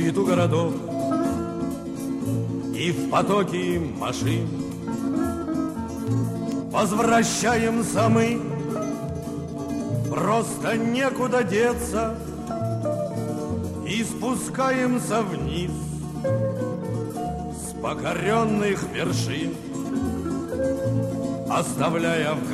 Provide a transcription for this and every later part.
суету городов и в потоке машин возвращаемся мы, просто некуда деться, и спускаемся вниз с покоренных вершин, оставляя в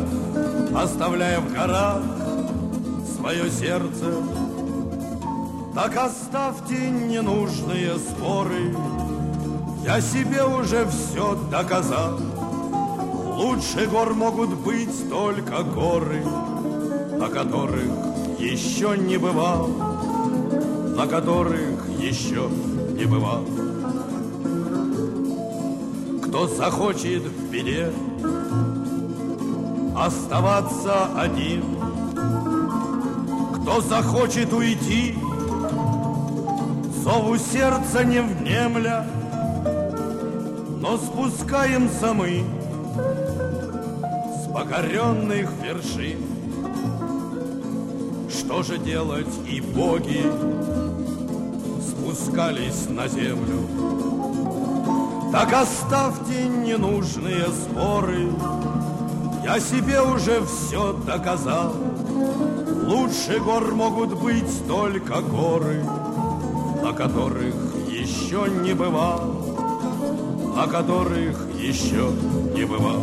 горах свое сердце. Так оставьте ненужные споры, я себе уже все доказал. Лучше гор могут быть только горы, на которых еще не бывал, на которых еще не бывал. Кто захочет в беде оставаться один, кто захочет уйти, зову сердца не внемля, но спускаемся мы с покоренных вершин. Что же делать, и боги спускались на землю? Так оставьте ненужные споры, я себе уже все доказал. Лучше гор могут быть только горы, на которых еще не бывал, на которых еще не бывал.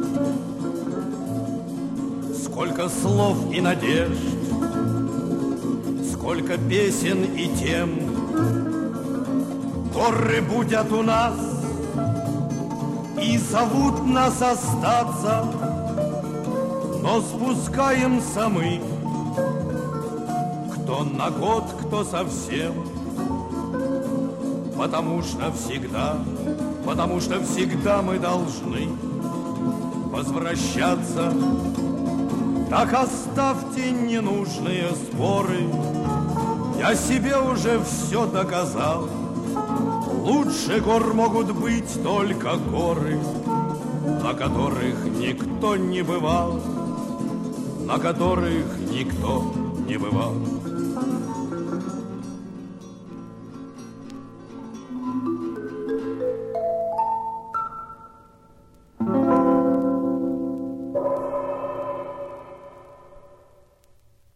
Сколько слов и надежд, сколько песен и тем горы будят у нас и зовут нас остаться, но спускаемся мы, кто на год, кто совсем, потому что всегда мы должны возвращаться. Так оставьте ненужные споры, я себе уже все доказал. Лучше гор могут быть только горы, на которых никто не бывал, на которых никто не бывал.